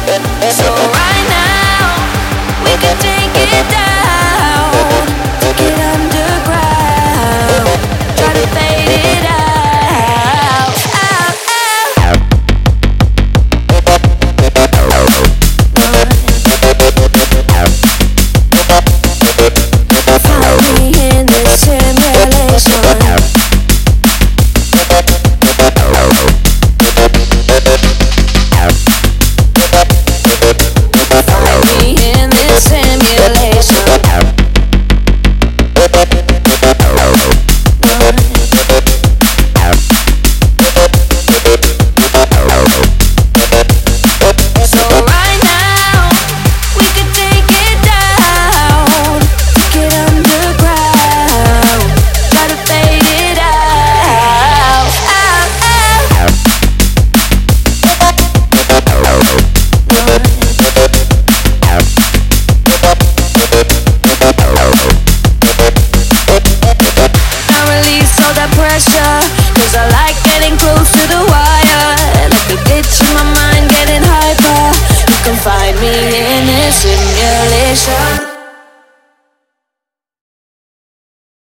So right now we can take it down, take it underground, try to fade it out. Find me in this simulation. Cause I like getting close to the wire, like a glitch in my mind getting hyper. You can find me in this simulation.